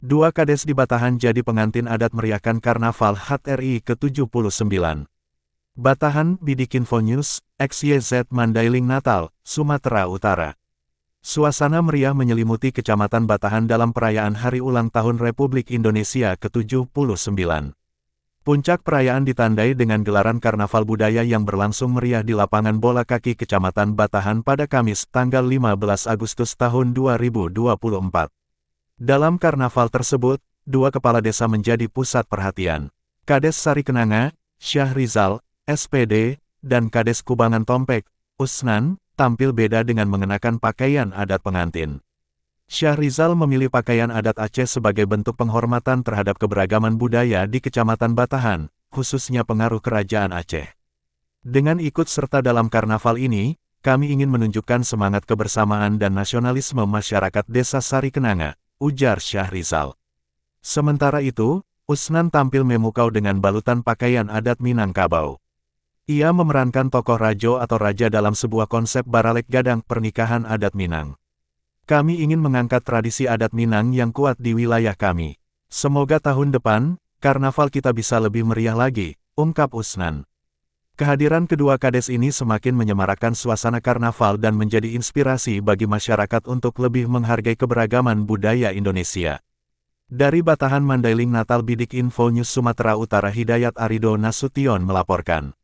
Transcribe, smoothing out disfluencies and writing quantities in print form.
Dua kades di Batahan jadi pengantin adat meriahkan Karnaval HTRI ke-79. Batahan, Bidik Info News, XYZ Mandailing Natal, Sumatera Utara. Suasana meriah menyelimuti Kecamatan Batahan dalam perayaan Hari Ulang Tahun Republik Indonesia ke-79. Puncak perayaan ditandai dengan gelaran karnaval budaya yang berlangsung meriah di lapangan bola kaki Kecamatan Batahan pada Kamis, tanggal 15 Agustus tahun 2024. Dalam karnaval tersebut, dua kepala desa menjadi pusat perhatian. Kades Sari Kenanga, Syahrizal, SPD, dan Kades Kubangan Tompek, Usnan, tampil beda dengan mengenakan pakaian adat pengantin. Syahrizal memilih pakaian adat Aceh sebagai bentuk penghormatan terhadap keberagaman budaya di Kecamatan Batahan, khususnya pengaruh Kerajaan Aceh. Dengan ikut serta dalam karnaval ini, kami ingin menunjukkan semangat kebersamaan dan nasionalisme masyarakat Desa Sari Kenanga, ujar Syahrizal. Sementara itu, Usnan tampil memukau dengan balutan pakaian adat Minangkabau. Ia memerankan tokoh Rajo atau Raja dalam sebuah konsep Baralek Gadang pernikahan adat Minang. Kami ingin mengangkat tradisi adat Minang yang kuat di wilayah kami. Semoga tahun depan, karnaval kita bisa lebih meriah lagi, ungkap Usnan. Kehadiran kedua kades ini semakin menyemarakkan suasana karnaval dan menjadi inspirasi bagi masyarakat untuk lebih menghargai keberagaman budaya Indonesia. Dari Batahan Mandailing Natal Bidik Info News Sumatera Utara Hidayat Arido Nasution melaporkan.